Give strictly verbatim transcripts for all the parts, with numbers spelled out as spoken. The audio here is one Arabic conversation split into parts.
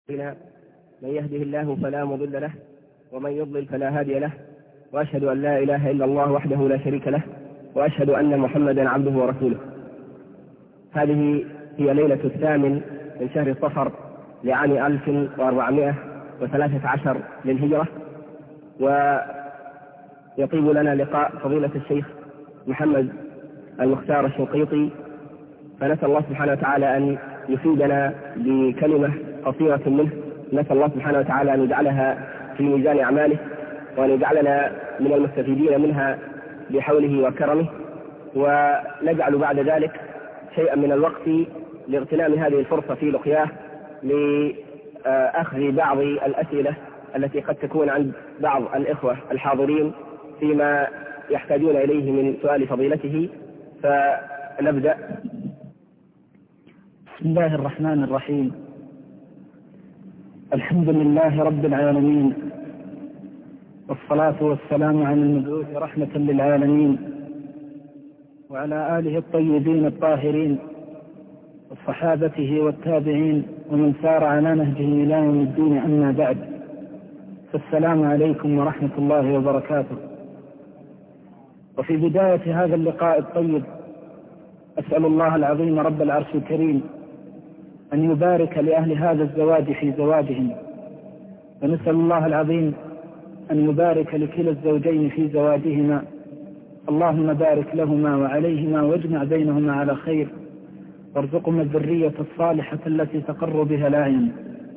من يهده الله فلا مضل له ومن يضلل فلا هادي له، وأشهد أن لا إله إلا الله وحده لا شريك له، وأشهد أن محمدا عبده ورسوله. هذه هي ليلة الثامن من شهر صفر لعام ألف وأربعمائة وثلاثة عشر للهجرة، ويطيب لنا لقاء فضيلة الشيخ محمد المختار الشنقيطي، فنسأل الله سبحانه وتعالى أن يفيدنا بكلمة قصيرة منه. نسأل الله سبحانه وتعالى أن يجعلها في ميزان أعماله، وأن يجعلنا من المستفيدين منها بحوله وكرمه، ونجعل بعد ذلك شيئا من الوقت لاغتنام هذه الفرصة في لقياه لأخذ بعض الأسئلة التي قد تكون عند بعض الإخوة الحاضرين فيما يحتاجون إليه من سؤال فضيلته. فنبدأ. بسم الله الرحمن الرحيم. الحمد لله رب العالمين، والصلاة والسلام على المبعوث رحمة للعالمين، وعلى آله الطيبين الطاهرين وصحابته والتابعين ومن سار على نهجه إلى يوم الدين. أما بعد، فالسلام عليكم ورحمة الله وبركاته. وفي بداية هذا اللقاء الطيب أسأل الله العظيم رب العرش الكريم أن يبارك لأهل هذا الزواج في زواجهم، ونسأل الله العظيم أن يبارك لكلا الزوجين في زواجهما. اللهم بارك لهما وعليهما، واجمع بينهما على خير، وارزقهما الذرية الصالحة التي تقر بها الأعين.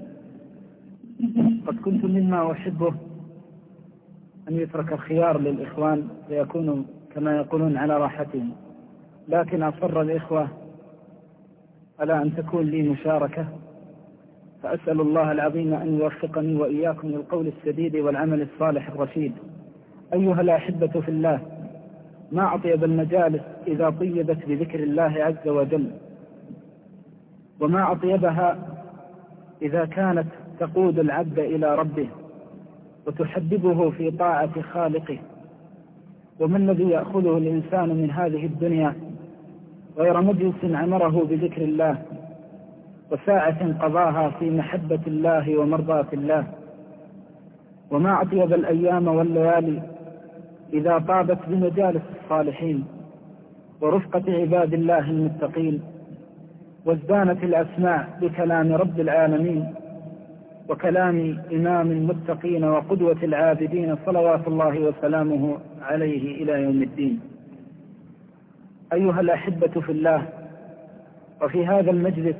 قد كنت مما أحبه أن يترك الخيار للإخوان ليكونوا كما يقولون على راحتهم، لكن أصر الإخوة على أن تكون لي مشاركة، فأسأل الله العظيم أن يوفقني وإياكم للقول السديد والعمل الصالح الرشيد. أيها الأحبة في الله، ما أطيب المجالس إذا طيبت بذكر الله عز وجل، وما أطيبها إذا كانت تقود العبد إلى ربه وتحببه في طاعة خالقه. وما الذي يأخذه الإنسان من هذه الدنيا غير مجلس عمره بذكر الله، وساعة قضاها في محبة الله ومرضاة الله. وما أطيب الأيام والليالي إذا طابت بمجالس الصالحين ورفقة عباد الله المتقين، وازدانت الأسماع بكلام رب العالمين وكلام إمام المتقين وقدوة العابدين صلوات الله وسلامه عليه إلى يوم الدين. أيها الأحبة في الله، وفي هذا المجلس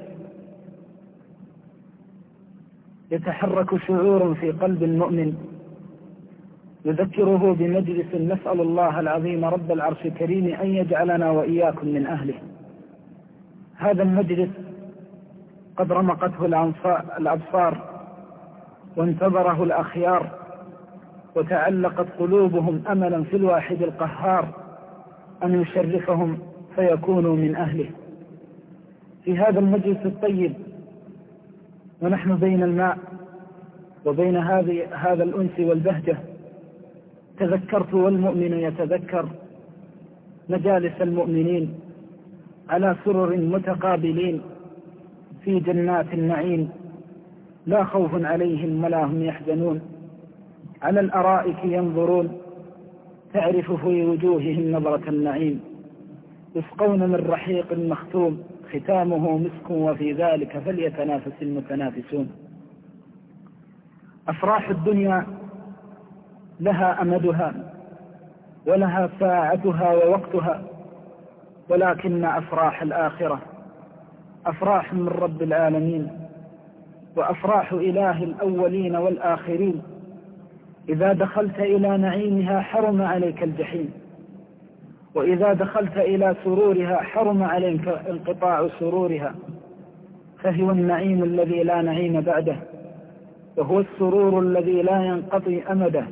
يتحرك شعور في قلب المؤمن يذكره بمجلس نسأل الله العظيم رب العرش الكريم أن يجعلنا وإياكم من أهله. هذا المجلس قد رمقته الأبصار وانتظره الأخيار، وتعلقت قلوبهم أملا في الواحد القهار أن يشرفهم فيكونوا من أهله. في هذا المجلس الطيب ونحن بين الماء وبين هذا الأنس والبهجة، تذكرت والمؤمن يتذكر مجالس المؤمنين على سرر متقابلين في جنات النعيم، لا خوف عليهم ولا هم يحزنون، على الأرائك ينظرون، تعرف في وجوههم نظرة النعيم، يسقون من رحيق مختوم ختامه مسك، وفي ذلك فليتنافس المتنافسون. أفراح الدنيا لها أمدها ولها ساعتها ووقتها، ولكن أفراح الآخرة أفراح من رب العالمين، وأفراح إله الأولين والآخرين. إذا دخلت إلى نعيمها حرم عليك الجحيم، وإذا دخلت إلى سرورها حرم عليك انقطاع سرورها، فهو النعيم الذي لا نعيم بعده، وهو السرور الذي لا ينقضي أمده.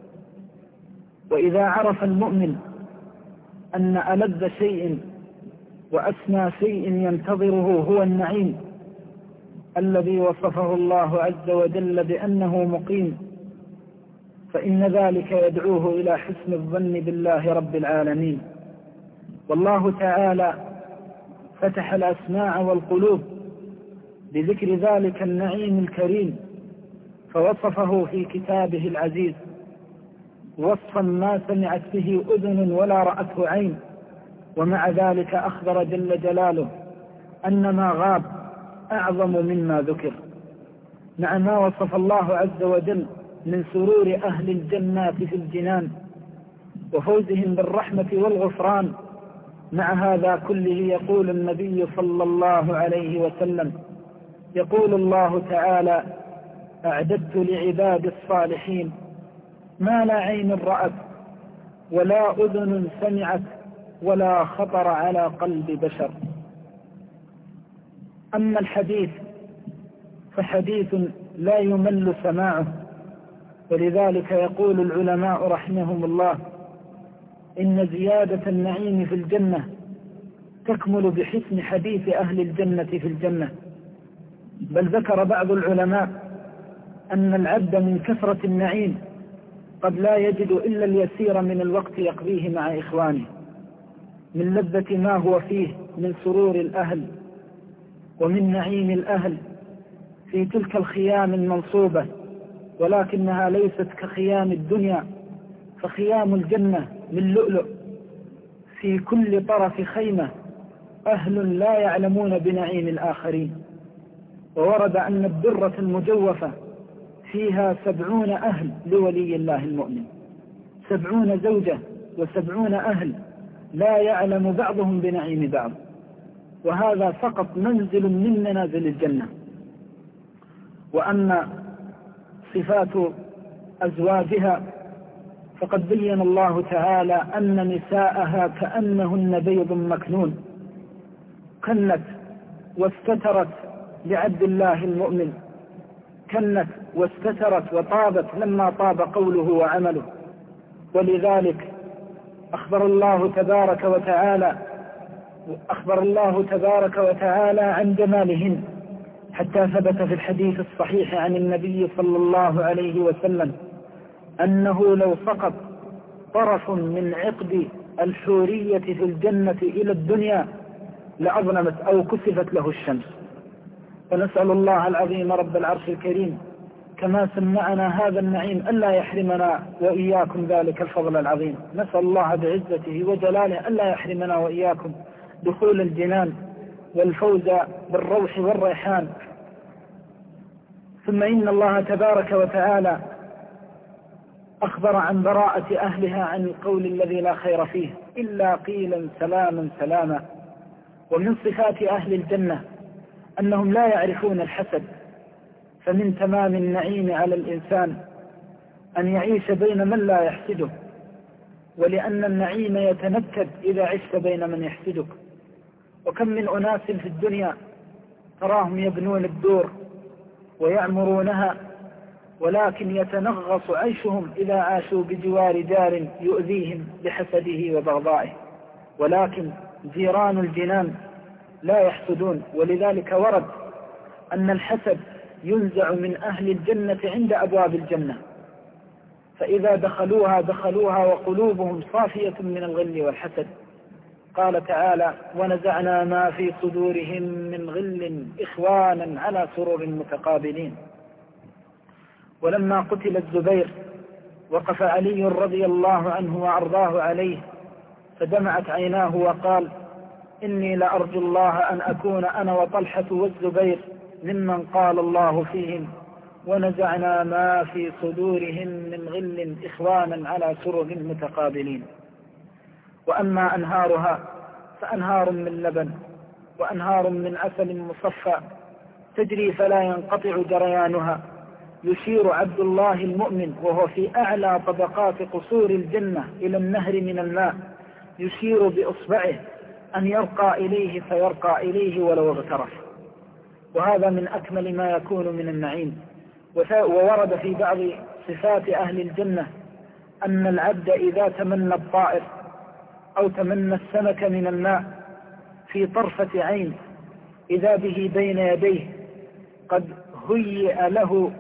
وإذا عرف المؤمن أن ألذ شيء وأسمى شيء ينتظره هو النعيم الذي وصفه الله عز وجل بأنه مقيم، فإن ذلك يدعوه إلى حسن الظن بالله رب العالمين. والله تعالى فتح الأسماع والقلوب بذكر ذلك النعيم الكريم فوصفه في كتابه العزيز وصفا ما سمعت به أذن ولا رأته عين، ومع ذلك أخبر جل جلاله أن ما غاب أعظم مما ذكر. مع ما وصف الله عز وجل من سرور أهل الجنات في الجنان وفوزهم بالرحمة والغفران، مع هذا كله يقول النبي صلى الله عليه وسلم: يقول الله تعالى: أعددت لعباد الصالحين ما لا عين رأت ولا أذن سمعت ولا خطر على قلب بشر. أما الحديث فحديث لا يمل سماعه، ولذلك يقول العلماء رحمهم الله: إن زيادة النعيم في الجنة تكمل بحسن حديث أهل الجنة في الجنة. بل ذكر بعض العلماء أن العبد من كثرة النعيم قد لا يجد إلا اليسير من الوقت يقضيه مع إخوانه من لذة ما هو فيه من سرور الأهل ومن نعيم الأهل في تلك الخيام المنصوبة، ولكنها ليست كخيام الدنيا، فخيام الجنة من لؤلؤ، في كل طرف خيمة أهل لا يعلمون بنعيم الآخرين. وورد أن الدرة المجوفة فيها سبعون أهل لولي الله المؤمن، سبعون زوجة وسبعون أهل لا يعلم بعضهم بنعيم بعض، وهذا فقط منزل من منازل الجنة. وأما صفات أزواجها فقد بين الله تعالى أن نساءها كأنهن بيض مكنون، كنت واستترت لعبد الله المؤمن، كنت واستترت وطابت لما طاب قوله وعمله. ولذلك أخبر الله تبارك وتعالى أخبر الله تبارك وتعالى عن جمالهن، حتى ثبت في الحديث الصحيح عن النبي صلى الله عليه وسلم أنه لو سقط طرف من عقد الحورية في الجنة إلى الدنيا لأظلمت أو كسفت له الشمس. فنسأل الله العظيم رب العرش الكريم كما سمعنا هذا النعيم ألا يحرمنا وإياكم ذلك الفضل العظيم. نسأل الله بعزته وجلاله ألا يحرمنا وإياكم دخول الجنان والفوز بالروح والريحان. ثم إن الله تبارك وتعالى أخبر عن براءة أهلها عن القول الذي لا خير فيه إلا قيلا سلاما سلاما. ومن صفات أهل الجنة أنهم لا يعرفون الحسد، فمن تمام النعيم على الإنسان أن يعيش بين من لا يحسده، ولأن النعيم يتنكد إذا عشت بين من يحسدك. وكم من أناس في الدنيا تراهم يبنون الدور ويعمرونها، ولكن يتنغص عيشهم إذا عاشوا بجوار جار يؤذيهم بحسده وبغضائه، ولكن جيران الجنان لا يحسدون. ولذلك ورد أن الحسد ينزع من أهل الجنة عند أبواب الجنة، فإذا دخلوها دخلوها وقلوبهم صافية من الغل والحسد. قال تعالى: ونزعنا ما في صدورهم من غل إخوانا على سرر متقابلين. ولما قتل الزبير وقف علي رضي الله عنه وأرضاه عليه فدمعت عيناه وقال: إني لأرجو الله أن أكون أنا وطلحة والزبير ممن قال الله فيهم ونزعنا ما في صدورهم من غل إخوانا على سرر متقابلين. وأما أنهارها فأنهار من لبن وأنهار من عسل مصفى تجري فلا ينقطع جريانها. يشير عبد الله المؤمن وهو في أعلى طبقات قصور الجنة إلى النهر من الماء، يشير بإصبعه أن يرقى إليه فيرقى إليه ولو اغترف. وهذا من أكمل ما يكون من النعيم. وورد في بعض صفات أهل الجنة أن العبد إذا تمنى الطائر أو تمنى السمك من الماء في طرفة عين إذا به بين يديه قد هيئ له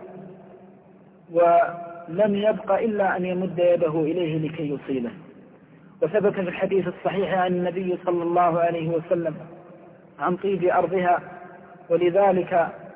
ولم يبق إلا أن يمد يده إليه لكي يصيبه. وثبت في الحديث الصحيح عن النبي صلى الله عليه وسلم عن طيب أرضها، ولذلك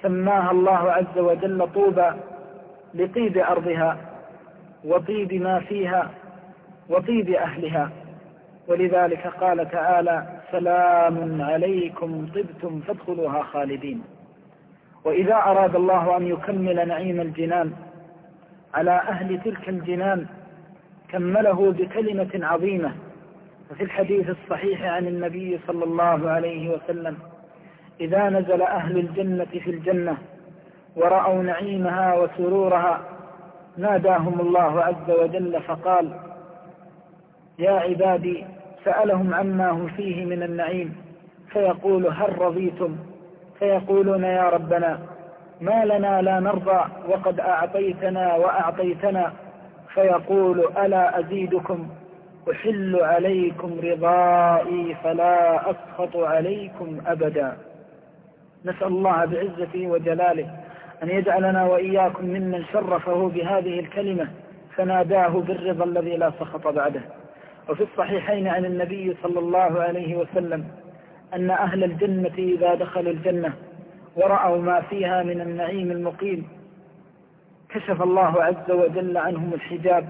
سماها الله عز وجل طوبى لطيب أرضها وطيب ما فيها وطيب أهلها، ولذلك قال تعالى: سلام عليكم طبتم فادخلوها خالدين. وإذا أراد الله أن يكمل نعيم الجنان على أهل تلك الجنان كمله بكلمة عظيمة. ففي الحديث الصحيح عن النبي صلى الله عليه وسلم: إذا نزل أهل الجنة في الجنة ورأوا نعيمها وسرورها ناداهم الله عز وجل فقال: يا عبادي، سألهم عما هم فيه من النعيم فيقول: هل رضيتم؟ فيقولون: يا ربنا ما لنا لا نرضى وقد أعطيتنا وأعطيتنا. فيقول: ألا أزيدكم؟ أحل عليكم رضائي فلا أسخط عليكم أبدا. نسأل الله بعزته وجلاله أن يجعلنا وإياكم ممن شرفه بهذه الكلمة فناداه بالرضا الذي لا سخط بعده. وفي الصحيحين عن النبي صلى الله عليه وسلم أن أهل الجنة إذا دخلوا الجنة ورأوا ما فيها من النعيم المقيم كشف الله عز وجل عنهم الحجاب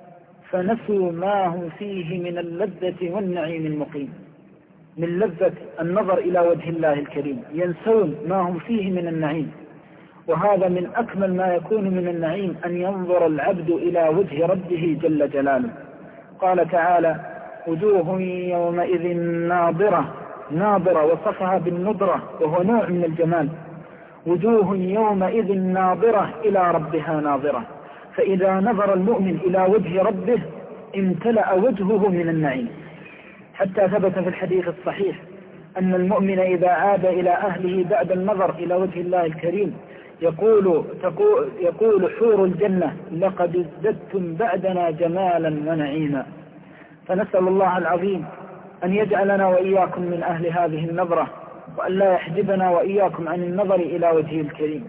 فنسوا ما هم فيه من اللذة والنعيم المقيم، من لذة النظر إلى وجه الله الكريم، ينسون ما هم فيه من النعيم. وهذا من أكمل ما يكون من النعيم أن ينظر العبد إلى وجه ربه جل جلاله. قال تعالى: وجوه يومئذ ناظرة. ناظرة وصفها بالنضرة وهو نوع من الجمال. وجوه يومئذ ناظرة إلى ربها ناظرة. فإذا نظر المؤمن إلى وجه ربه امتلأ وجهه من النعيم، حتى ثبت في الحديث الصحيح أن المؤمن إذا عاد إلى أهله بعد النظر إلى وجه الله الكريم يقول, تقول يقول حور الجنة: لقد ازددتم بعدنا جمالا ونعيما. فنسأل الله العظيم أن يجعلنا وإياكم من أهل هذه النظرة، وأن لا يحجبنا وإياكم عن النظر إلى وجهه الكريم.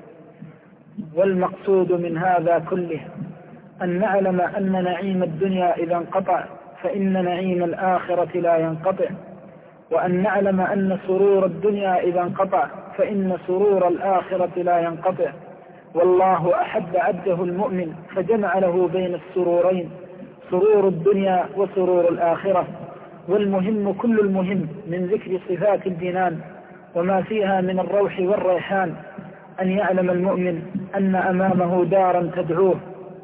والمقصود من هذا كله أن نعلم أن نعيم الدنيا إذا انقطع فإن نعيم الآخرة لا ينقطع، وأن نعلم أن سرور الدنيا إذا انقطع فإن سرور الآخرة لا ينقطع. والله أحب عبده المؤمن فجمع له بين السرورين، سرور الدنيا وسرور الآخرة. والمهم كل المهم من ذكر صفات الجنان وما فيها من الروح والريحان أن يعلم المؤمن أن أمامه دارا تدعوه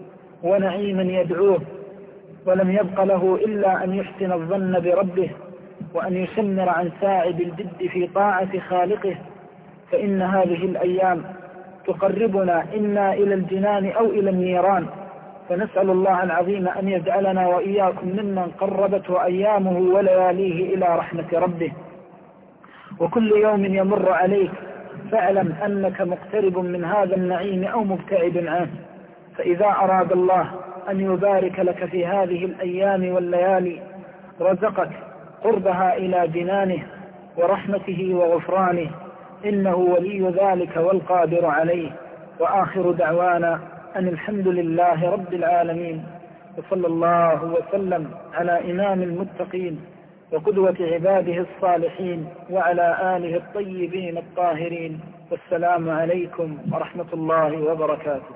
ونعيما يدعوه، ولم يبق له إلا أن يحسن الظن بربه وأن يشمر عن ساعد الجد في طاعة خالقه، فإن هذه الأيام تقربنا إما إلى الجنان أو إلى النيران. فنسأل الله العظيم أن يجعلنا وإياكم ممن قربته أيامه ولياليه إلى رحمة ربه. وكل يوم يمر عليك فاعلم أنك مقترب من هذا النعيم أو مبتعد عنه. فإذا أراد الله أن يبارك لك في هذه الأيام والليالي رزقك قربها إلى جنانه ورحمته وغفرانه، إنه ولي ذلك والقادر عليه. وآخر دعوانا أن الحمد لله رب العالمين، وصلى الله وسلم على إمام المتقين وقدوة عباده الصالحين وعلى آله الطيبين الطاهرين. والسلام عليكم ورحمة الله وبركاته.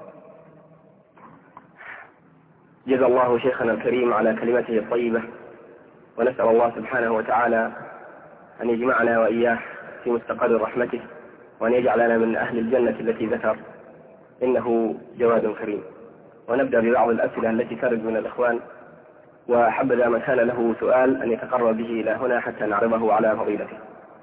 جزا الله شيخنا الكريم على كلمته الطيبة، ونسأل الله سبحانه وتعالى أن يجمعنا وإياه في مستقر رحمته، وأن يجعلنا من أهل الجنة التي ذكر، إنه جواد كريم. ونبدأ ببعض الأسئلة التي ترد من الإخوان، وحبذا من كان له سؤال أن يتقرب به إلى هنا حتى نعرضه على فضيلته.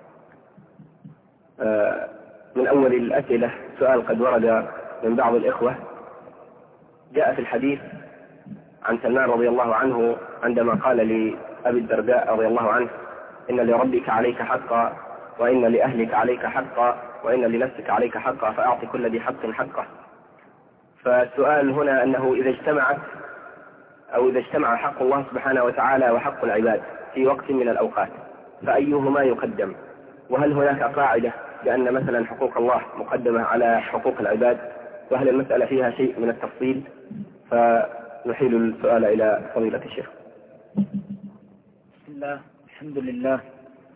من أول الأسئلة سؤال قد ورد من بعض الإخوة. جاء في الحديث عن سلمان رضي الله عنه عندما قال لأبي الدرداء رضي الله عنه: إن لربك عليك حقا، وإن لأهلك عليك حقا، وإن لنفسك عليك حقا، فأعطي كل ذي حق حقه. فالسؤال هنا أنه إذا اجتمعت أو إذا اجتمع حق الله سبحانه وتعالى وحق العباد في وقت من الأوقات فأيهما يقدم؟ وهل هناك قاعدة بأن مثلا حقوق الله مقدمة على حقوق العباد؟ وهل المسألة فيها شيء من التفصيل؟ فنحيل السؤال إلى فضيلة الشيخ. بسم الله، الحمد لله،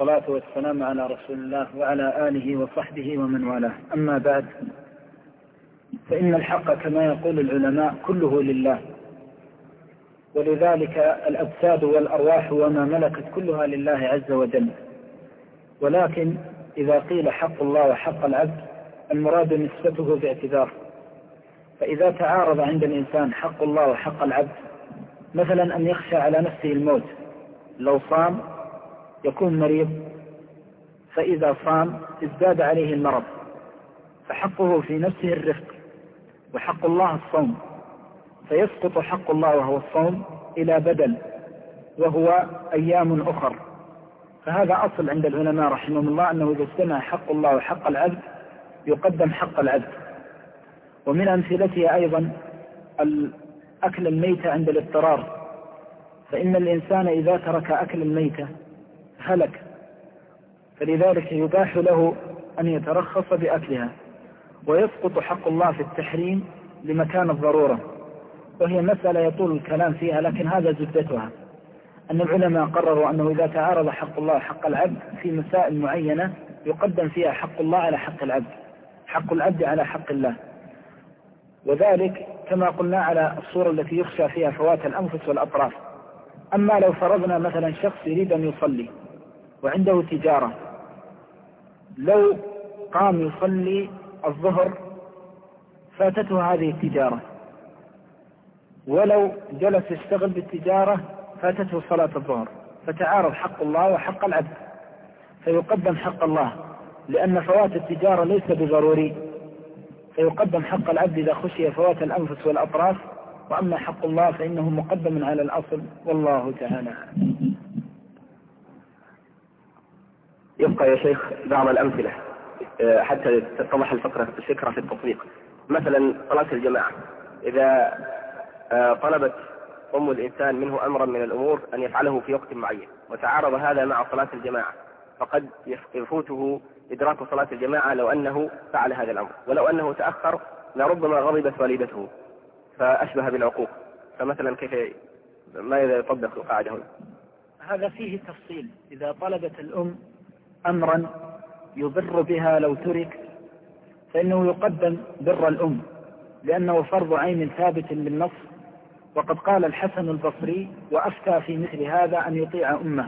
والصلاة والسلام على رسول الله وعلى آله وصحبه ومن والاه. أما بعد، فإن الحق كما يقول العلماء كله لله، ولذلك الأجساد والأرواح وما ملكت كلها لله عز وجل. ولكن إذا قيل حق الله وحق العبد المراد نسبته باعتبار. فإذا تعارض عند الإنسان حق الله وحق العبد، مثلا أن يخشى على نفسه الموت، لو صام يكون مريض، فإذا صام ازداد عليه المرض، فحقه في نفسه الرفق، وحق الله الصوم، فيسقط حق الله وهو الصوم إلى بدل وهو أيام أخر. فهذا أصل عند العلماء رحمهم الله، أنه إذا اجتمع حق الله وحق العبد يقدم حق العبد. ومن أمثلته أيضا أكل الميتة عند الاضطرار، فإن الإنسان إذا ترك أكل الميتة هلك، فلذلك يباح له أن يترخص بأكلها، ويسقط حق الله في التحريم لمكان الضرورة. وهي مسألة يطول الكلام فيها، لكن هذا زبدتها، أن العلماء قرروا أنه إذا تعارض حق الله وحق العبد في مسائل معينة يقدم فيها حق الله على حق العبد، حق العبد على حق الله. وذلك كما قلنا على الصورة التي يخشى فيها فوات الأنفس والأطراف. أما لو فرضنا مثلا شخص يريد أن يصلي وعنده تجارة، لو قام يصلي الظهر فاتته هذه التجارة، ولو جلس يشتغل بالتجارة فاتته صلاة الظهر، فتعارض حق الله وحق العبد، فيقدم حق الله لأن فوات التجارة ليس بضروري، فيقدم حق العبد إذا خشي فوات الأنفس والأطراف. وأما حق الله فإنه مقدم على الأصل، والله تعالى. يبقى يا شيخ بعض الأمثلة حتى تتضح الفكرة الفكرة في التطبيق. مثلا صلاة الجماعة، إذا طلبت أم الإنسان منه أمرا من الأمور أن يفعله في وقت معين، وتعارض هذا مع صلاة الجماعة، فقد يفوته إدراك صلاة الجماعة لو أنه فعل هذا الأمر، ولو أنه تأخر لربما غضبت والدته فأشبه بالعقوق. فمثلا كيف ماذا يطبق القاعدة هنا؟ هذا فيه تفصيل. إذا طلبت الأم أمرا يضر بها لو ترك، فإنه يقدم بر الأم، لأنه فرض عين ثابت بالنص. وقد قال الحسن البصري وأفتى في مثل هذا أن يطيع أمه.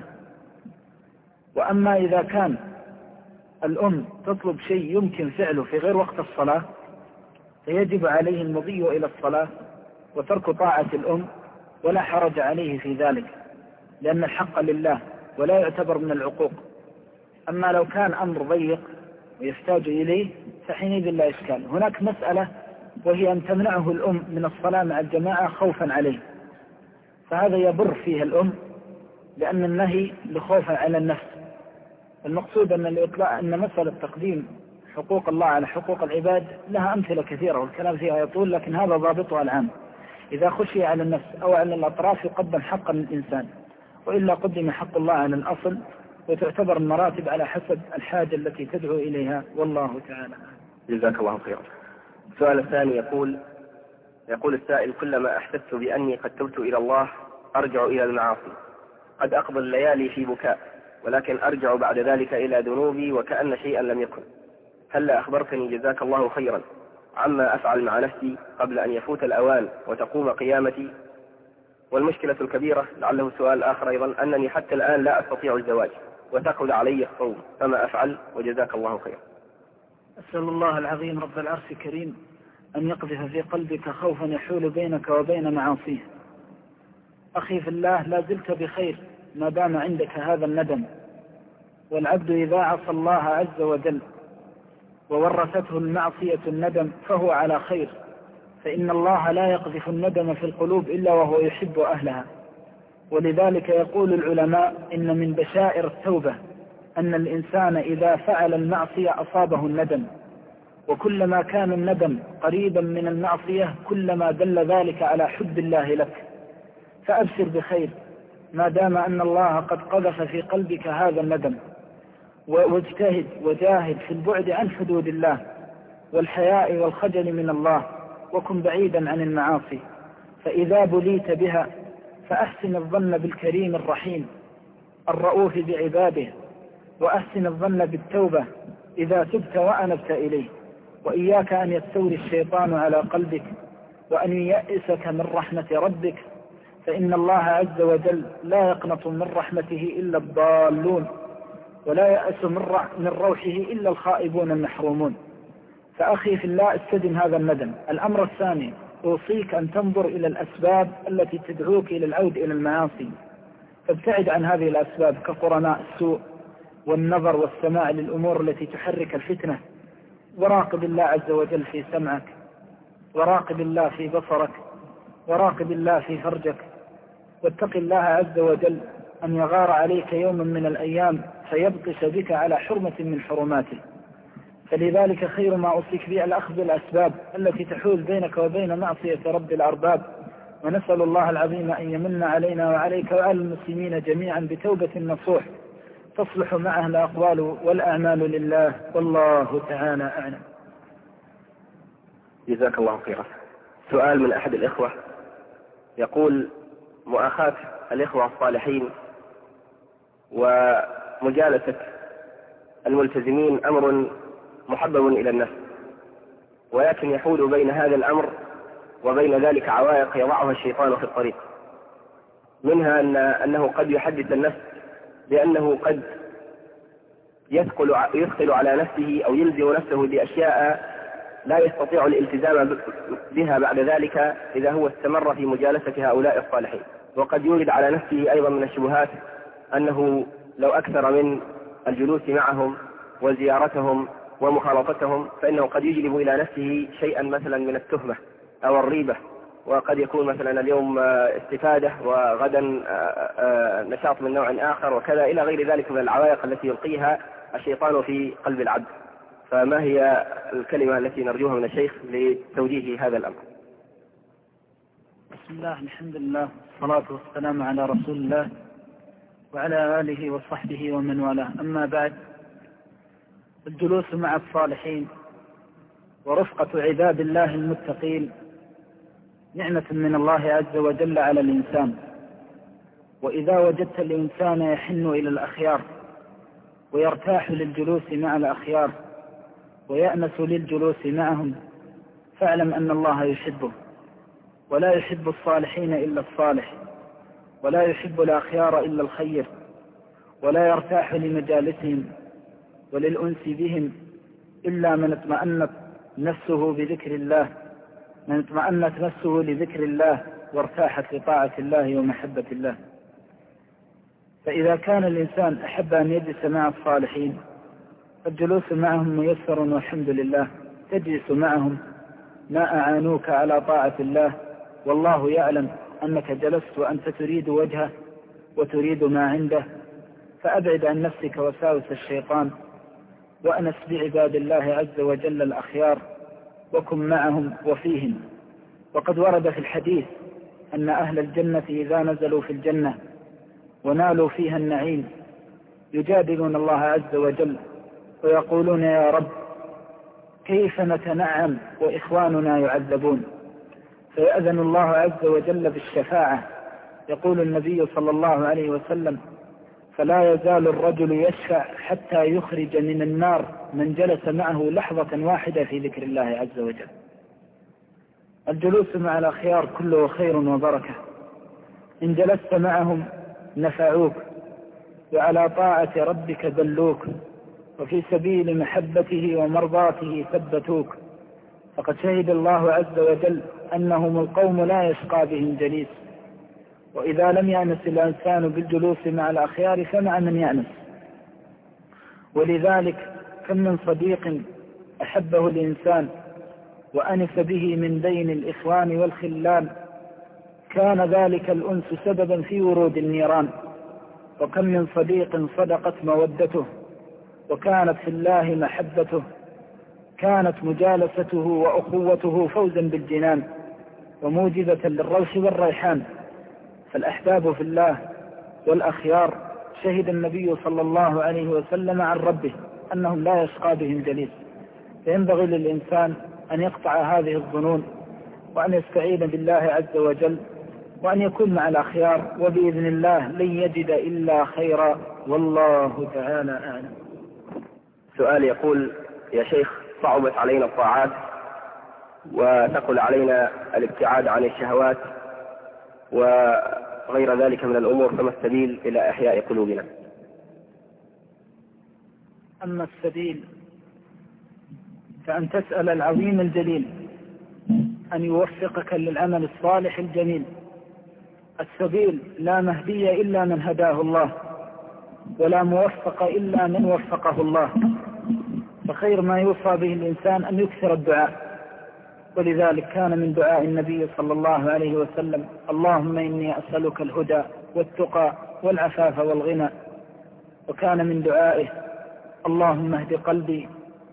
وأما إذا كان الأم تطلب شيء يمكن فعله في غير وقت الصلاة، فيجب عليه المضي إلى الصلاة وترك طاعة الأم، ولا حرج عليه في ذلك، لأن الحق لله ولا يعتبر من العقوق. أما لو كان أمر ضيق ويحتاج إليه فحينئذ لا إشكال. هناك مسألة وهي أن تمنعه الأم من الصلاة مع الجماعة خوفا عليه، فهذا يبر فيه الأم، لأن النهي لخوف على النفس. المقصود أن الإطلاق أن مسألة تقديم حقوق الله على حقوق العباد لها أمثلة كثيرة والكلام فيها يطول، لكن هذا ضابطها العام. إذا خشي على النفس أو على الأطراف يقدم حقا للإنسان، وإلا قدم حق الله على الأصل، وتعتبر المراتب على حسب الحاجة التي تدعو إليها، والله تعالى. جزاك الله خيرا. السؤال الثاني يقول يقول السائل: كلما أحسست بأني قد تبت إلى الله أرجع إلى المعاصي، قد أقضي الليالي في بكاء، ولكن أرجع بعد ذلك إلى ذنوبي وكأن شيئا لم يكن. هل أخبرتني جزاك الله خيرا عما أفعل مع نفسي قبل أن يفوت الأوان وتقوم قيامتي؟ والمشكلة الكبيرة، لعله سؤال آخر أيضا، أنني حتى الآن لا أستطيع الزواج وتقل علي الصوم، فما أفعل؟ وجزاك الله خيرا. أسأل الله العظيم رب العرش الكريم أن يقذف في قلبك خوفا يحول بينك وبين معاصيه. أخي في الله، لا زلت بخير ما دام عندك هذا الندم. والعبد إذا عصى الله عز وجل وورثته المعصية الندم فهو على خير، فإن الله لا يقذف الندم في القلوب إلا وهو يحب أهلها. ولذلك يقول العلماء إن من بشائر التوبة أن الإنسان إذا فعل المعصية أصابه الندم، وكلما كان الندم قريبا من المعصية كلما دل ذلك على حب الله لك. فأبشر بخير ما دام أن الله قد قذف في قلبك هذا الندم، واجتهد وجاهد في البعد عن حدود الله والحياء والخجل من الله، وكن بعيدا عن المعاصي. فإذا بليت بها فأحسن الظن بالكريم الرحيم الرؤوف بعباده، وأحسن الظن بالتوبة إذا تبت وأنبت إليه، وإياك أن يستولي الشيطان على قلبك وأن ييأسك من رحمة ربك، فإن الله عز وجل لا يقنط من رحمته إلا الضالون، ولا يأس من روحه إلا الخائبون المحرومون. فأخي في الله استدم هذا الندم. الأمر الثاني، أوصيك أن تنظر إلى الأسباب التي تدعوك إلى العود إلى المعاصي، فابتعد عن هذه الأسباب كقرناء السوء والنظر والسماع للأمور التي تحرك الفتنة، وراقب الله عز وجل في سمعك، وراقب الله في بصرك، وراقب الله في فرجك، واتق الله عز وجل أن يغار عليك يوم من الأيام فيبطش بك على حرمة من حرماته. فلذلك خير ما أوصيك به الأخذ بالأسباب التي تحول بينك وبين معصية رب الأرباب. ونسأل الله العظيم أن يمن علينا وعليك وعلى المسلمين جميعا بتوبة نصوح تصلح معها الأقوال والأعمال لله، والله تعالى أعلم. جزاك الله خيرا. سؤال من أحد الإخوة يقول: مؤاخاة الإخوة الصالحين ومجالسة الملتزمين أمر محبب إلى النفس، ولكن يحول بين هذا الأمر وبين ذلك عوائق يضعها الشيطان في الطريق، منها أن أنه قد يحدث النفس بأنه قد يثقل يثقل على نفسه أو يلزم نفسه بأشياء لا يستطيع الالتزام بها بعد ذلك إذا هو استمر في مجالسة هؤلاء الصالحين. وقد يورد على نفسه أيضا من الشبهات أنه لو أكثر من الجلوس معهم وزيارتهم ومخالطتهم فإنه قد يجلب إلى نفسه شيئا مثلا من التهمة أو الريبة، وقد يكون مثلا اليوم استفادة وغدا نشاط من نوع آخر وكذا إلى غير ذلك من العوائق التي يلقيها الشيطان في قلب العبد. فما هي الكلمة التي نرجوها من الشيخ لتوجيه هذا الأمر؟ بسم الله، الحمد لله، والصلاة والسلام على رسول الله وعلى آله وصحبه ومن والاه. أما بعد، الجلوس مع الصالحين ورفقة عباد الله المتقين نعمة من الله عز وجل على الإنسان. وإذا وجدت الإنسان يحن إلى الأخيار ويرتاح للجلوس مع الأخيار ويأنس للجلوس معهم، فاعلم أن الله يحبه، ولا يحب الصالحين إلا الصالح، ولا يحب الأخيار إلا الخير، ولا يرتاح لمجالسهم وللأنس بهم إلا من اطمأنت نفسه بذكر الله، من اطمأنت نفسه لذكر الله وارتاحت لطاعة الله ومحبة الله. فإذا كان الإنسان أحب أن يجلس مع الصالحين فالجلوس معهم ميسر والحمد لله. تجلس معهم ما أعانوك على طاعة الله، والله يعلم أنك جلست وأنت تريد وجهه وتريد ما عنده، فأبعد عن نفسك وساوس الشيطان وأنس بعباد الله عز وجل الأخيار وكن معهم وفيهم. وقد ورد في الحديث أن أهل الجنة إذا نزلوا في الجنة ونالوا فيها النعيم يجادلون الله عز وجل ويقولون: يا رب، كيف نتنعم وإخواننا يعذبون؟ فيأذن الله عز وجل بالشفاعة. يقول النبي صلى الله عليه وسلم: فلا يزال الرجل يشفع حتى يخرج من النار من جلس معه لحظة واحدة في ذكر الله عز وجل. الجلوس مع الأخيار كله خير وبركة، إن جلست معهم نفعوك وعلى طاعة ربك دلوك وفي سبيل محبته ومرضاته ثبتوك. فقد شهد الله عز وجل أنهم القوم لا يشقى بهم جليس. وإذا لم يأنس الإنسان بالجلوس مع الأخيار فمع من يأنس. ولذلك كم من صديق أحبه الإنسان وأنس به من بين الإخوان والخلان، كان ذلك الأنس سببا في ورود النيران. وكم من صديق صدقت مودته وكانت في الله محبته، كانت مجالسته وأخوته فوزا بالجنان وموجبة للروح والريحان. فالأحباب في الله والأخيار شهد النبي صلى الله عليه وسلم عن ربه أنهم لا يشقى بهم جليس. فينبغي للإنسان أن يقطع هذه الظنون وأن يستعين بالله عز وجل وأن يكون مع الأخيار، وبإذن الله لن يجد إلا خيرا والله تعالى أعلم. سؤال يقول: يا شيخ، صعبت علينا الطاعات وثقل علينا الابتعاد عن الشهوات وغير ذلك من الأمور، فما السبيل إلى إحياء قلوبنا؟ أما السبيل فأن تسأل العظيم الجليل أن يوفقك للعمل الصالح الجميل. السبيل لا مهدي إلا من هداه الله، ولا موفق إلا من وفقه الله، فخير ما يوصى به الإنسان أن يكثر الدعاء. ولذلك كان من دعاء النبي صلى الله عليه وسلم: اللهم إني أسألك الهدى والتقى والعفاف والغنى. وكان من دعائه: اللهم اهد قلبي.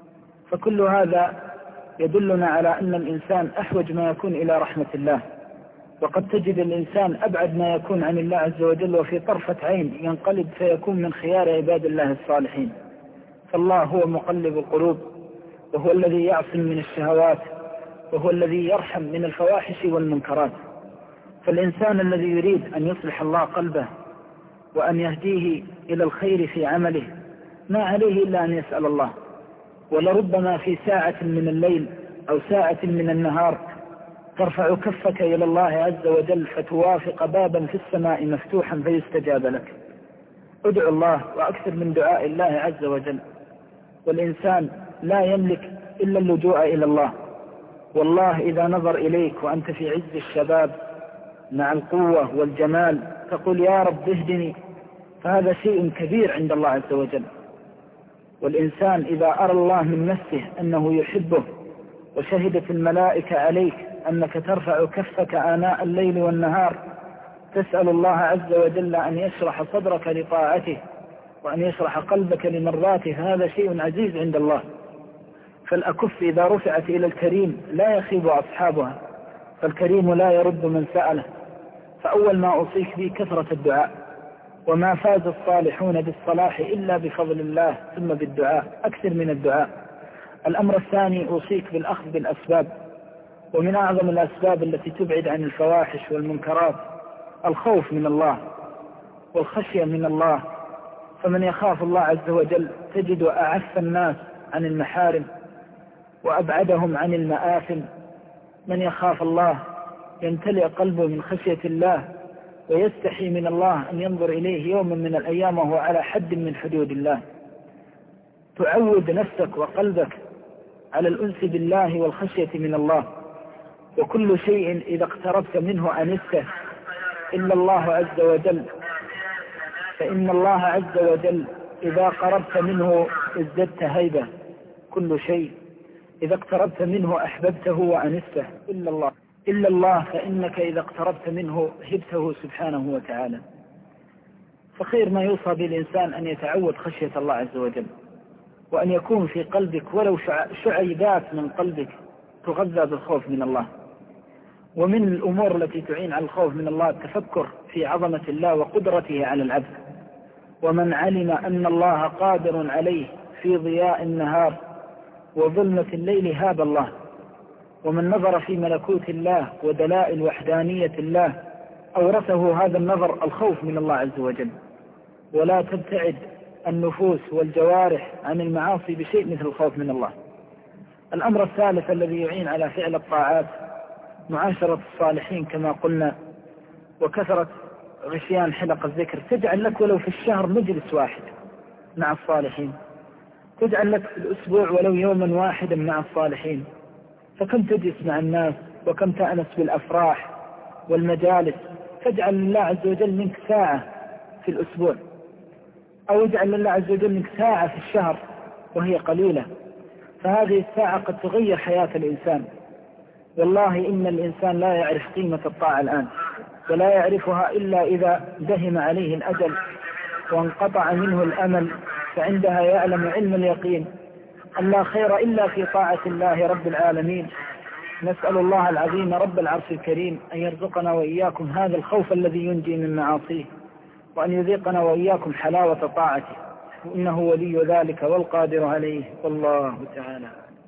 فكل هذا يدلنا على أن الإنسان أحوج ما يكون إلى رحمة الله، وقد تجد الإنسان أبعد ما يكون عن الله عز وجل، وفي طرفة عين ينقلب فيكون من خيار عباد الله الصالحين. فالله هو مقلب القلوب، وهو الذي يعصم من الشهوات، وهو الذي يرحم من الفواحش والمنكرات. فالإنسان الذي يريد أن يصلح الله قلبه وأن يهديه إلى الخير في عمله ما عليه إلا أن يسأل الله. ولربما في ساعة من الليل أو ساعة من النهار ترفع كفك إلى الله عز وجل فتوافق بابا في السماء مفتوحا فيستجاب لك. ادعو الله وأكثر من دعاء الله عز وجل. والإنسان لا يملك إلا اللجوء إلى الله. والله إذا نظر إليك وأنت في عز الشباب مع القوة والجمال تقول: يا رب اهدني، فهذا شيء كبير عند الله عز وجل. والإنسان إذا أرى الله من نفسه أنه يحبه وشهدت الملائكة عليك أنك ترفع كفك آناء الليل والنهار تسأل الله عز وجل أن يشرح صدرك لطاعته وأن يشرح قلبك لمرضاته، هذا شيء عزيز عند الله. فالأكف إذا رفعت إلى الكريم لا يخيب أصحابها، فالكريم لا يرد من سأله. فأول ما أوصيك به كثرة الدعاء، وما فاز الصالحون بالصلاح إلا بفضل الله، ثم بالدعاء، أكثر من الدعاء. الأمر الثاني أوصيك بالأخذ بالأسباب، ومن أعظم الأسباب التي تبعد عن الفواحش والمنكرات الخوف من الله والخشية من الله. فمن يخاف الله عز وجل تجد أعف الناس عن المحارم وأبعدهم عن المآثم. من يخاف الله يمتلئ قلبه من خشية الله ويستحي من الله أن ينظر إليه يوما من الأيام وهو على حد من حدود الله. تعود نفسك وقلبك على الأنس بالله والخشية من الله. وكل شيء إذا اقتربت منه أنسته إلا الله عز وجل، فإن الله عز وجل إذا قربت منه ازددت هيبة. كل شيء إذا اقتربت منه أحببته وأنسته إلا الله إلا الله فإنك إذا اقتربت منه هبته سبحانه وتعالى. فخير ما يوصى بالإنسان أن يتعود خشية الله عز وجل، وأن يكون في قلبك ولو شعيبات من قلبك تغذى بالخوف من الله. ومن الأمور التي تعين على الخوف من الله التفكر في عظمة الله وقدرته على العبد. ومن علم أن الله قادر عليه في ضياء النهار وظلمة الليل هاب الله. ومن نظر في ملكوت الله ودلائل وحدانية الله أورثه هذا النظر الخوف من الله عز وجل. ولا تبتعد النفوس والجوارح عن المعاصي بشيء مثل الخوف من الله. الأمر الثالث الذي يعين على فعل الطاعات معاشرة الصالحين كما قلنا، وكثرة غشيان حلق الذكر. تجعل لك ولو في الشهر مجلس واحد مع الصالحين، تجعل لك في الأسبوع ولو يوما واحدا مع الصالحين. فكم تجلس مع الناس وكم تأنس بالأفراح والمجالس. تجعل لله عز وجل منك ساعة في الأسبوع، أو يجعل لله عز وجل منك ساعة في الشهر وهي قليلة. فهذه الساعة قد تغير حياة الإنسان. والله إن الإنسان لا يعرف قيمة الطاعة الآن، ولا يعرفها إلا إذا دهم عليه الأجل وانقطع منه الأمل، فعندها يعلم علم اليقين أن لا خير إلا في طاعة الله رب العالمين. نسأل الله العظيم رب العرش الكريم أن يرزقنا وإياكم هذا الخوف الذي ينجي من معاصيه، وأن يذيقنا وإياكم حلاوة طاعته، إنه ولي ذلك والقادر عليه، والله تعالى.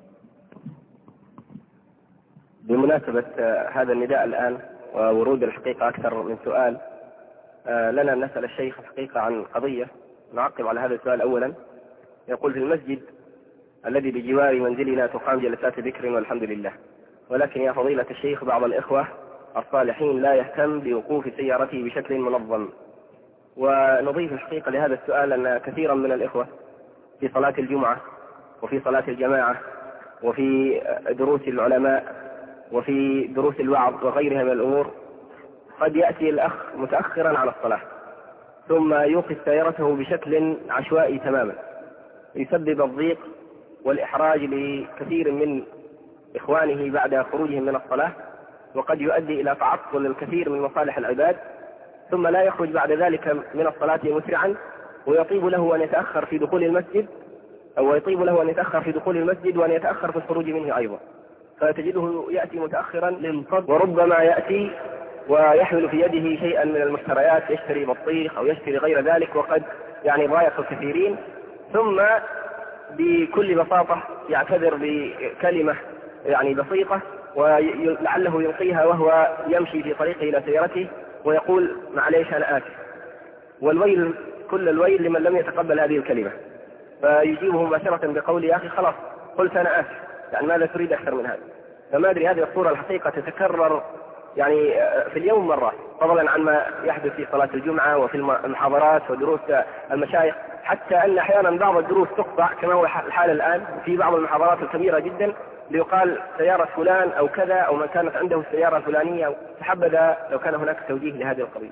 بمناسبة هذا النداء الآن وورود الحقيقة أكثر من سؤال، لنا نسأل الشيخ الحقيقة عن قضية نعقب على هذا السؤال أولا. يقول: في المسجد الذي بجوار منزلنا تقام جلسات ذكر والحمد لله، ولكن يا فضيلة الشيخ بعض الإخوة الصالحين لا يهتم بوقوف سيارته بشكل منظم. ونضيف الحقيقة لهذا السؤال أن كثيرا من الإخوة في صلاة الجمعة وفي صلاة الجماعة وفي دروس العلماء وفي دروس الوعظ وغيرها من الأمور قد يأتي الأخ متأخرا على الصلاة ثم يوقف سيارته بشكل عشوائي تماما، يسبب الضيق والإحراج لكثير من إخوانه بعد خروجهم من الصلاة، وقد يؤدي إلى تعطل الكثير من مصالح العباد، ثم لا يخرج بعد ذلك من الصلاة مسرعا، ويطيب له أن يتأخر في دخول المسجد أو يطيب له أن يتأخر في دخول المسجد وأن يتأخر في الخروج منه أيضا، فتجده يأتي متأخرا للصد، وربما يأتي ويحمل في يده شيئا من المشتريات، يشتري بطيخ أو يشتري غير ذلك، وقد يعني ضايق الكثيرين، ثم بكل بساطة يعتذر بكلمة يعني بسيطة ولعله يلقيها وهو يمشي في طريقه إلى سيارته ويقول: معليش أنا آسف. والويل كل الويل لمن لم يتقبل هذه الكلمة، فيجيبه مباشرة بقول: يا أخي خلاص قلت أنا آسف، يعني ماذا تريد أكثر من هذا؟ فما أدري، هذه الصورة الحقيقة تتكرر يعني في اليوم مرة، فضلا عن ما يحدث في صلاة الجمعة وفي المحاضرات ودروس المشايخ، حتى أن أحيانا بعض الدروس تقطع كما هو الحال الآن في بعض المحاضرات الكبيرة جدا، ليقال سيارة فلان أو كذا أو من كانت عنده السيارة الفلانية، فحبذا لو كان هناك توجيه لهذه القضية.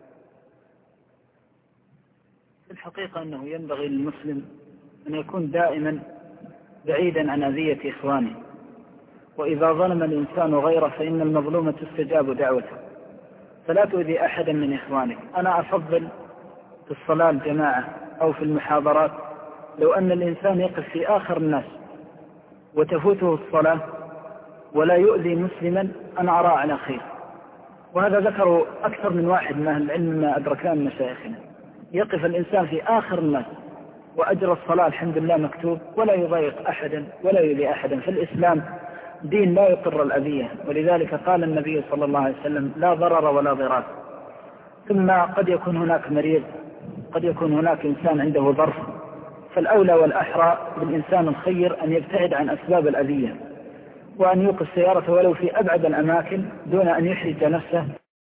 في الحقيقة أنه ينبغي للمسلم أن يكون دائما بعيدا عن أذية إخوانه، وإذا ظلم الإنسان غيره فإن المظلومة تستجاب دعوته، فلا تؤذي أحدا من إخوانك. أنا أفضل في الصلاة الجماعة أو في المحاضرات لو أن الإنسان يقف في آخر الناس وتفوته الصلاة ولا يؤذي مسلما أن أرى على خير، وهذا ذكروا أكثر من واحد من أهل العلم ما أدركنا من مشايخنا. يقف الإنسان في آخر الناس وأجر الصلاة الحمد لله مكتوب، ولا يضايق أحدا ولا يؤذي أحدا. في الإسلام دين لا يقر الأذية، ولذلك قال النبي صلى الله عليه وسلم: لا ضرر ولا ضرار. ثم قد يكون هناك مريض، قد يكون هناك إنسان عنده ظرف، فالأولى والأحرى بالإنسان الخير أن يبتعد عن أسباب الأذية، وأن يوقف سيارته ولو في أبعد الأماكن دون أن يحرج نفسه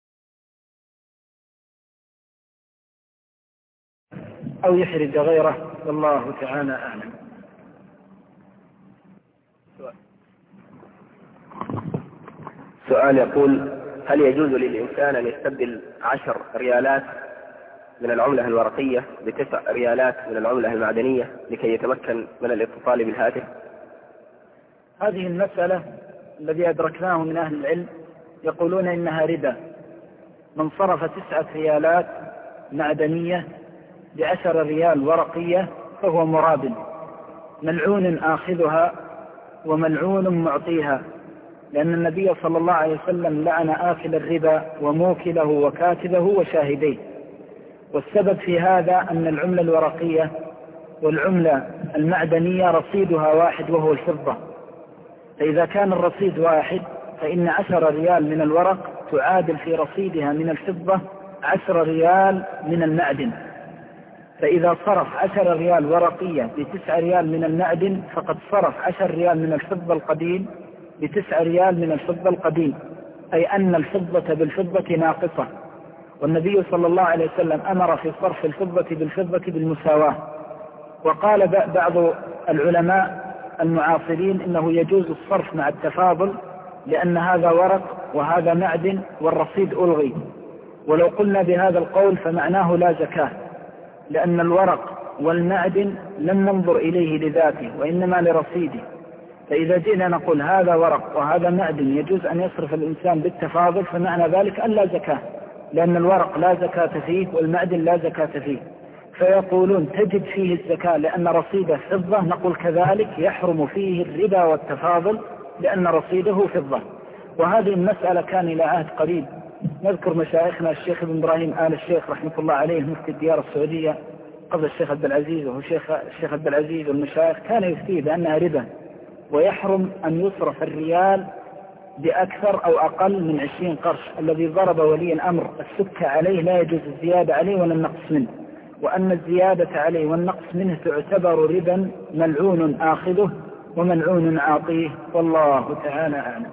أو يحرج غيره، والله تعالى أعلم. سؤال يقول: هل يجوز للإنسان أن يستبدل عشر ريالات من العملة الورقية بتسع ريالات من العملة المعدنية لكي يتمكن من الاتصال بالهاتف؟ هذه المسألة الذي أدركناه من أهل العلم يقولون إنها ربا. من صرف تسعة ريالات معدنية بعشر ريال ورقية فهو مراب، ملعون آخذها وملعون معطيها، لأن النبي صلى الله عليه وسلم لعن آكل الربا وموكله وكاتبه وشاهديه. والسبب في هذا أن العملة الورقية والعملة المعدنية رصيدها واحد وهو الفضة، فإذا كان الرصيد واحد فإن عشر ريال من الورق تعادل في رصيدها من الفضة عشر ريال من المعدن، فإذا صرف عشر ريال ورقية بتسع ريال من المعدن فقد صرف عشر ريال من الفضة القديم بتسع ريال من الفضة القديم، أي أن الفضة بالفضة ناقصة. والنبي صلى الله عليه وسلم أمر في صرف الفضة بالفضة بالمساواة. وقال بعض العلماء المعاصرين إنه يجوز الصرف مع التفاضل، لأن هذا ورق وهذا معدن والرصيد ألغي. ولو قلنا بهذا القول فمعناه لا زكاة، لأن الورق والمعدن لم ننظر إليه لذاته وإنما لرصيده. فإذا جئنا نقول هذا ورق وهذا معدن يجوز أن يصرف الإنسان بالتفاضل، فمعنى ذلك أن لا زكاة، لأن الورق لا زكاة فيه والمعدن لا زكاة فيه. فيقولون تجد فيه الزكاة لأن رصيده فضة، نقول كذلك يحرم فيه الربا والتفاضل لأن رصيده فضة. وهذه المسألة كان إلى عهد قريب نذكر مشايخنا الشيخ ابن إبراهيم آل الشيخ رحمة الله عليه مفتي الديار السعودية قبل الشيخ عبد العزيز، وهو الشيخ الشيخ عبد العزيز والمشايخ كان يفتي بأنها ربا، ويحرم أن يصرف الريال بأكثر أو أقل من عشرين قرش. الذي ضرب ولي الأمر السكة عليه لا يجوز الزيادة عليه ولا النقص منه. وأن الزيادة عليه والنقص منه تعتبر ربا ملعون آخذه وملعون عاطيه، والله تعالى أعلم.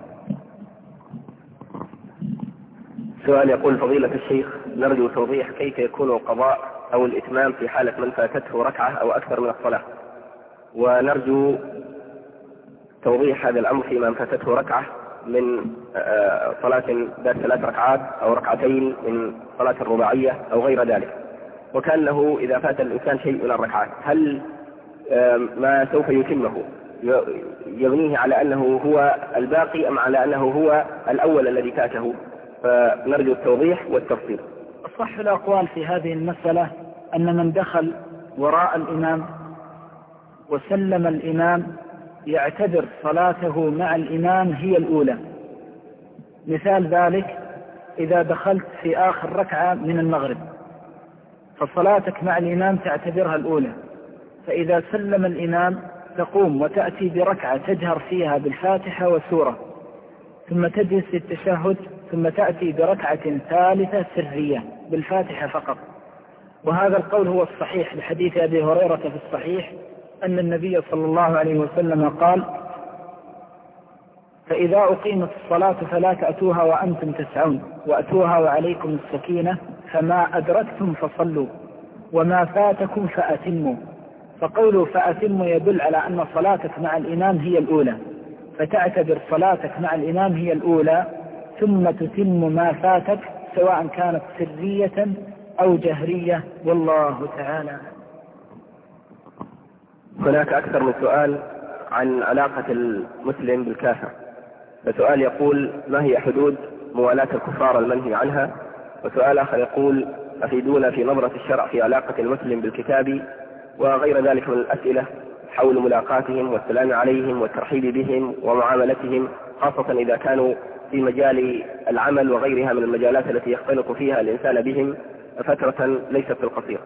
سؤال يقول: فضيلة الشيخ، نرجو توضيح كيف يكون القضاء أو الإتمام في حالة من فاتته ركعة أو أكثر من الصلاة، ونرجو توضيح هذا الأمر في من فاتته ركعة من صلاة ذات ثلاث ركعات أو ركعتين من صلاة الرباعية أو غير ذلك، وكان له إذا فات الإنسان شيء من الركعات هل ما سوف يتمه يبنيه على أنه هو الباقي أم على أنه هو الأول الذي فاته؟ فنرجو التوضيح والتفصيل. الصح الأقوال في هذه المسألة أن من دخل وراء الإمام وسلم الإمام يعتبر صلاته مع الإمام هي الأولى. مثال ذلك: إذا دخلت في آخر ركعة من المغرب فصلاتك مع الإمام تعتبرها الأولى، فإذا سلم الإمام تقوم وتأتي بركعة تجهر فيها بالفاتحة وسورة، ثم تجلس للتشهد، ثم تأتي بركعة ثالثة سرية بالفاتحة فقط. وهذا القول هو الصحيح لحديث أبي هريرة في الصحيح أن النبي صلى الله عليه وسلم قال: فإذا أقيمت الصلاة فلا تأتوها وأنتم تسعون، وأتوها وعليكم السكينة، فما أدركتم فصلوا وما فاتكم فأتموا. فقوله فأتموا يدل على أن صلاتك مع الإمام هي الأولى، فتعتبر صلاتك مع الإمام هي الأولى، ثم تتم ما فاتك سواء كانت سرية أو جهرية، والله تعالى. هناك أكثر من سؤال عن علاقة المسلم بالكافر. فسؤال يقول: ما هي حدود موالاة الكفار المنهي عنها؟ وسؤال آخر يقول: أفيدونا في نظرة الشرع في علاقة المسلم بالكتاب وغير ذلك من الأسئلة حول ملاقاتهم والسلام عليهم والترحيب بهم ومعاملتهم، خاصة إذا كانوا في مجال العمل وغيرها من المجالات التي يختلط فيها الإنسان بهم فترة ليست بالقصيرة.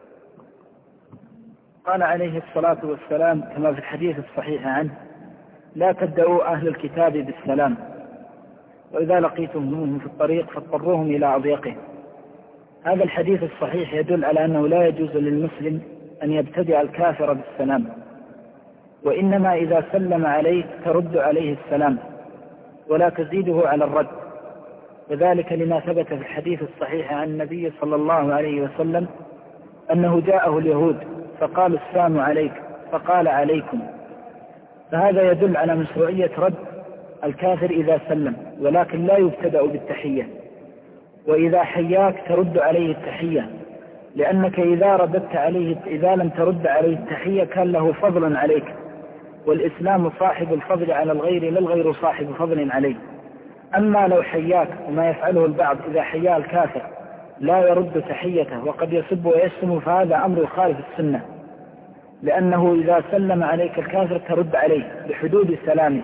قال عليه الصلاة والسلام كما في الحديث الصحيح عنه: لا تبدأوا أهل الكتاب بالسلام، وإذا لقيتموهم في الطريق فاضطروهم إلى أضيقه. هذا الحديث الصحيح يدل على أنه لا يجوز للمسلم أن يبتدئ الكافر بالسلام، وإنما إذا سلم عليك ترد عليه السلام ولا تزيده على الرد، وذلك لما ثبت في الحديث الصحيح عن النبي صلى الله عليه وسلم أنه جاءه اليهود فقالوا السلام عليك فقال عليكم. فهذا يدل على مشروعية رد الكافر إذا سلم، ولكن لا يبتدأ بالتحية. وإذا حياك ترد عليه التحية، لأنك إذا رددت عليه إذا لم ترد عليه التحية كان له فضل عليك، والإسلام صاحب الفضل على الغير لا الغير صاحب فضل عليه. أما لو حياك، وما يفعله البعض إذا حيا الكافر لا يرد تحيته وقد يسب ويشتم، فهذا أمر يخالف السنة، لأنه إذا سلم عليك الكافر ترد عليه بحدود سلامه.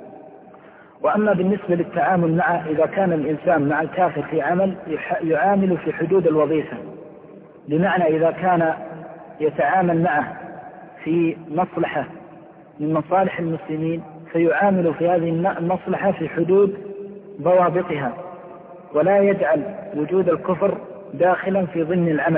وأما بالنسبة للتعامل معه، إذا كان الإنسان مع الكافر في عمل يعامل في حدود الوظيفة، بمعنى إذا كان يتعامل معه في مصلحة من مصالح المسلمين فيعامل في هذه المصلحة في حدود ضوابطها، ولا يجعل وجود الكفر داخلا في ضمن العمل.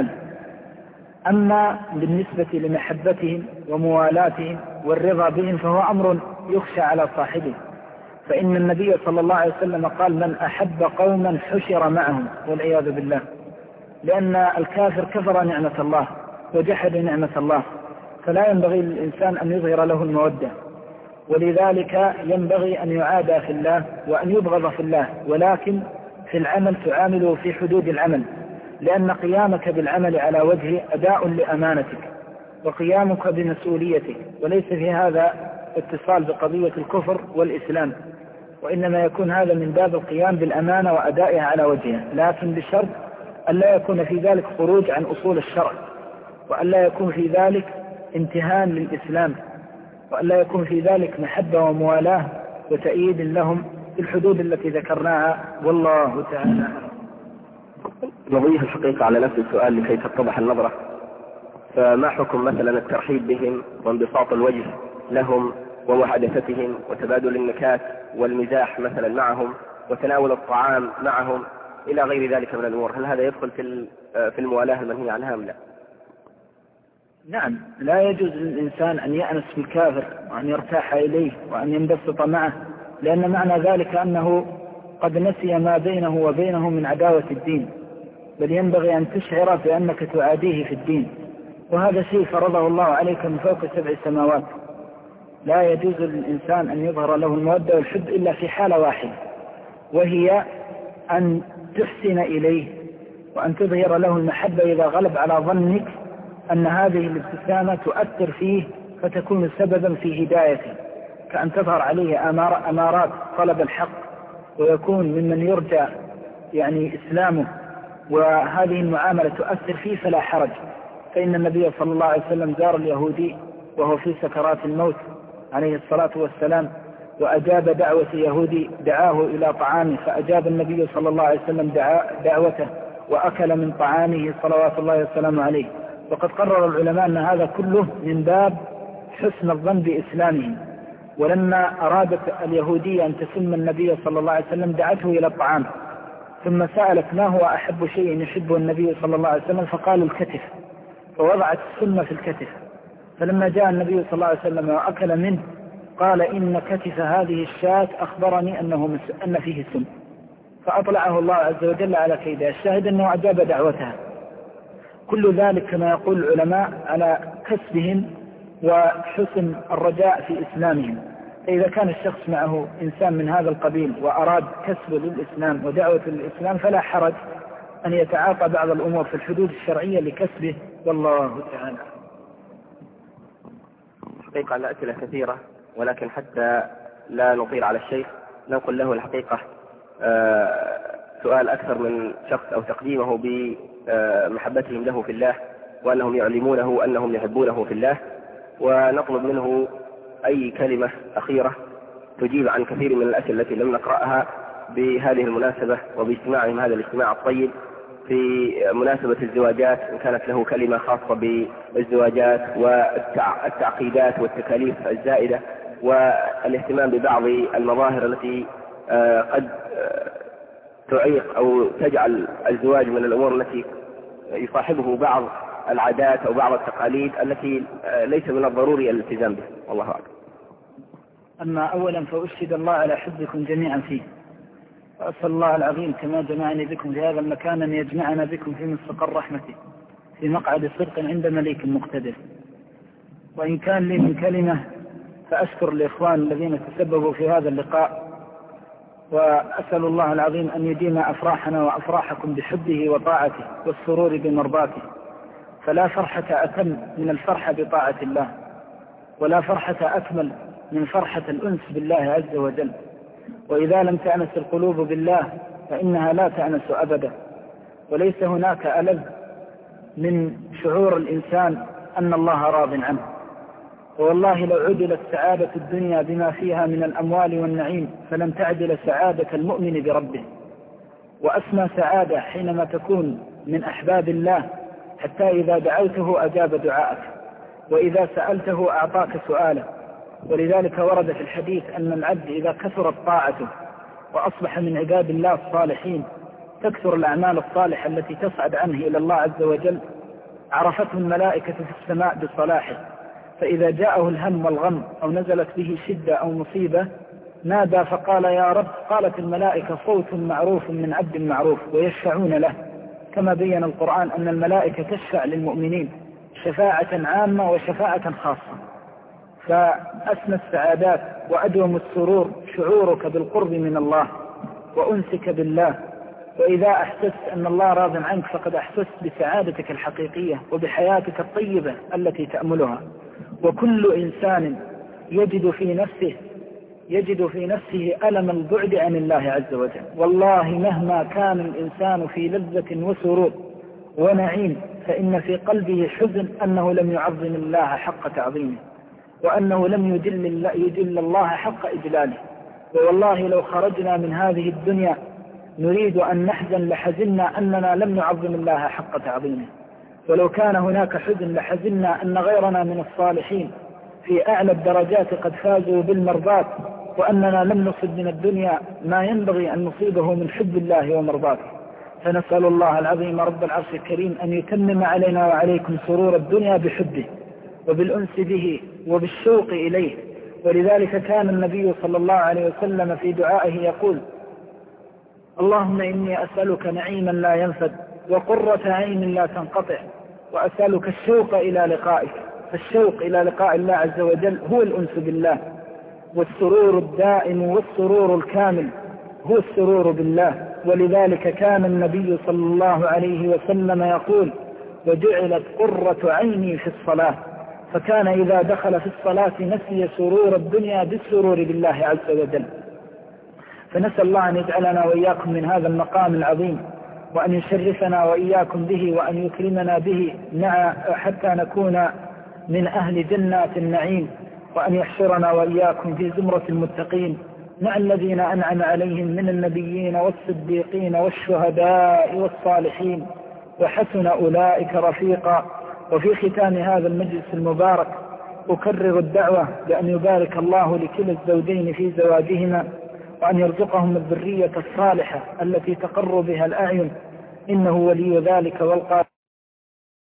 أما بالنسبة لمحبتهم وموالاتهم والرضا بهم فهو أمر يخشى على صاحبه، فإن النبي صلى الله عليه وسلم قال: من أحب قوما حشر معهم، والعياذ بالله، لأن الكافر كفر نعمة الله وجحد نعمة الله، فلا ينبغي للإنسان أن يظهر له المودة، ولذلك ينبغي أن يعادى في الله وأن يبغض في الله، ولكن في العمل تعامله في حدود العمل، لأن قيامك بالعمل على وجه أداء لأمانتك وقيامك بمسؤوليتك، وليس في هذا اتصال بقضية الكفر والإسلام، وإنما يكون هذا من باب القيام بالأمانة وأدائها على وجهها، لكن بشرط أن لا يكون في ذلك خروج عن أصول الشرع، وأن لا يكون في ذلك انتهاء للإسلام، وأن لا يكون في ذلك محبة وموالاة وتأييد لهم في الحدود التي ذكرناها، والله تعالى. نضيف الحقيقة على نفس السؤال لكي تتضح النظرة. فما حكم مثلا الترحيب بهم وانبساط الوجه لهم ومحادثتهم وتبادل النكات والمزاح مثلا معهم وتناول الطعام معهم إلى غير ذلك من الأمور؟ هل هذا يدخل في في الموالاة المنهي عنها أم لا؟ نعم، لا يجوز للإنسان أن يأنس بالكافر وأن يرتاح إليه وأن ينبسط معه، لأن معنى ذلك أنه قد نسي ما بينه وبينه من عداوة الدين، بل ينبغي أن تشعر بأنك تعاديه في الدين، وهذا شيء فرضه الله عليك من فوق سبع سماوات. لا يجوز للإنسان أن يظهر له المودة والحب إلا في حالة واحدة، وهي أن تحسن إليه وأن تظهر له المحبة إذا غلب على ظنك أن هذه الابتسامة تؤثر فيه فتكون سببا في هدايته، كأن تظهر عليه أمار أمارات طلب الحق ويكون ممن يرجى يعني إسلامه، وهذه المعاملة تؤثر فيه فلا حرج. فإن النبي صلى الله عليه وسلم زار اليهودي وهو في سكرات الموت عليه الصلاة والسلام، وأجاب دعوة يهودي دعاه إلى طعامه، فأجاب النبي صلى الله عليه وسلم دعوته وأكل من طعامه صلوات الله والسلام عليه. وقد قرر العلماء أن هذا كله من باب حسن الظن بإسلامه. ولما أرادت اليهودية أن تسم النبي صلى الله عليه وسلم دعته إلى الطعام، ثم سألت ما هو أحب شيء يحبه النبي صلى الله عليه وسلم، فقال الكتف، فوضعت السم في الكتف. فلما جاء النبي صلى الله عليه وسلم وأكل منه قال إن كتف هذه الشاة أخبرني أنه أن فيه سم، فأطلعه الله عز وجل على كيدها. الشاهد أنه أجاب دعوتها. كل ذلك كما يقول العلماء على كسبهم وحسن الرجاء في إسلامهم. إذا كان الشخص معه إنسان من هذا القبيل وأراد كسبه للإسلام ودعوة للإسلام فلا حرج أن يتعاطى بعض الأمور في الحدود الشرعية لكسبه، والله تعالى. حقيقة الأسئلة كثيرة، ولكن حتى لا نطيل على الشيخ نقول له الحقيقة آه سؤال أكثر من شخص أو تقديمه بمحبتهم له في الله، وأنهم يعلمونه أنهم يحبونه في الله، ونطلب منه أي كلمة أخيرة تجيب عن كثير من الأسئلة التي لم نقرأها بهذه المناسبة وباجتماعهم هذا الاجتماع الطيب في مناسبة الزواجات، إن كانت له كلمة خاصة بالزواجات والتعقيدات والتكاليف الزائدة والاهتمام ببعض المظاهر التي قد تعيق أو تجعل الزواج من الأمور التي يصاحبه بعض العادات أو بعض التقاليد التي ليس من الضروري الالتزام به، والله أعلم. أما أولا فأشهد الله على حبكم جميعا فيه، وأسأل الله العظيم كما جمعني بكم في هذا المكان أن يجمعنا بكم في مستقر رحمته في مقعد صدق عند مليك مقتدر. وإن كان لي من كلمة فأشكر الإخوان الذين تسببوا في هذا اللقاء، وأسأل الله العظيم أن يديم أفراحنا وأفراحكم بحبه وطاعته والسرور بمرضاته، فلا فرحة أتم من الفرحة بطاعة الله، ولا فرحة أكمل من فرحة الأنس بالله عز وجل. وإذا لم تأنس القلوب بالله فإنها لا تأنس أبدا، وليس هناك ألذ من شعور الإنسان أن الله راض عنه. والله لو عدلت سعادة الدنيا بما فيها من الأموال والنعيم فلن تعدل سعادة المؤمن بربه. وأسمى سعادة حينما تكون من أحباب الله، حتى إذا دعوته أجاب دعاءك، وإذا سألته أعطاك سؤاله. ولذلك ورد في الحديث أن العبد إذا كثرت طاعته وأصبح من عباد الله الصالحين تكثر الأعمال الصالحة التي تصعد عنه إلى الله عز وجل، عرفته الملائكة في السماء بصلاحه، فإذا جاءه الهم والغم أو نزلت به شدة أو مصيبة نادى فقال يا رب، قالت الملائكة صوت معروف من عبد معروف ويشفعون له، كما بين القرآن أن الملائكة تشفع للمؤمنين شفاعة عامة وشفاعة خاصة. فأسمى السعادات وأدوم السرور شعورك بالقرب من الله وأنسك بالله. وإذا أحسست أن الله راض عنك فقد أحسست بسعادتك الحقيقية وبحياتك الطيبة التي تأملها. وكل إنسان يجد في نفسه يجد في نفسه ألم البعد عن الله عز وجل. والله مهما كان الإنسان في لذة وسرور ونعيم فإن في قلبه حزن أنه لم يعظم الله حق تعظيمه، وأنه لم يجل الله, يجل الله حق إجلاله. والله لو خرجنا من هذه الدنيا نريد أن نحزن لحزننا أننا لم نعظم الله حق تعظيمه. ولو كان هناك حزن لحزننا أن غيرنا من الصالحين في أعلى الدرجات قد فازوا بالمرضات، وأننا لم نصب من الدنيا ما ينبغي أن نصيبه من حب الله ومرضاته. فنسأل الله العظيم رب العرش الكريم أن يتمم علينا وعليكم سرور الدنيا بحبه، وبالأنس به وبالشوق إليه. ولذلك كان النبي صلى الله عليه وسلم في دعائه يقول: اللهم إني أسألك نعيما لا ينفد وقرة عين لا تنقطع وأسألك الشوق إلى لقائك. فالشوق إلى لقاء الله عز وجل هو الأنس بالله، والسرور الدائم والسرور الكامل هو السرور بالله. ولذلك كان النبي صلى الله عليه وسلم يقول: وجعلت قرة عيني في الصلاة. فكان إذا دخل في الصلاة نسي سرور الدنيا بالسرور بالله عز وجل. فنسأل الله أن يجعلنا وإياكم من هذا المقام العظيم، وأن يشرفنا وإياكم به، وأن يكرمنا به مع حتى نكون من أهل جنات النعيم، وأن يحشرنا وإياكم في زمرة المتقين مع الذين أنعم عليهم من النبيين والصديقين والشهداء والصالحين، وحسن أولئك رفيقا. وفي ختام هذا المجلس المبارك أكرر الدعوة بأن يبارك الله لكلا الزوجين في زواجهما، وأن يرزقهم الذرية الصالحة التي تقر بها الأعين، إنه ولي ذلك والقادر.